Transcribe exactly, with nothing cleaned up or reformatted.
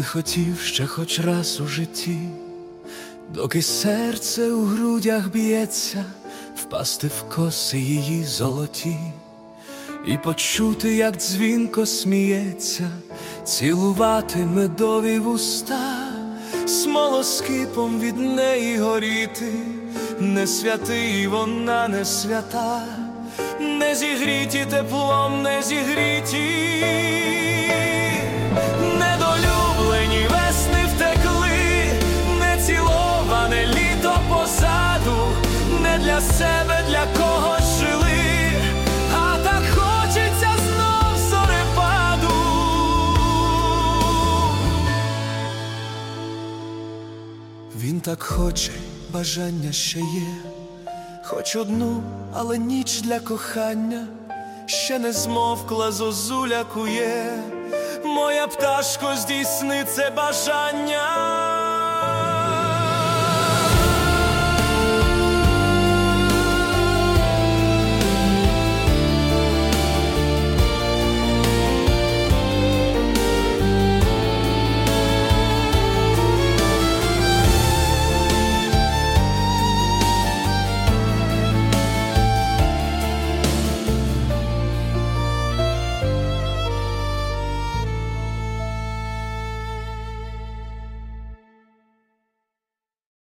Він хотів ще хоч раз у житті, доки серце у грудях б'ється, впасти в коси її золоті і почути, як дзвінко сміється, цілувати медові вуста, смолоскипом від неї горіти. Не святий вона, не свята, не зігріті теплом, не зігріті. Недолюблені весни втекли, неціловане літо позаду, не для себе, для когось жили, а так хочеться знов зорепаду. Він так хоче, бажання ще є, хоч одну, але ніч для кохання. Ще не змовкла зозуля кує, моя пташко, здійсни це бажання.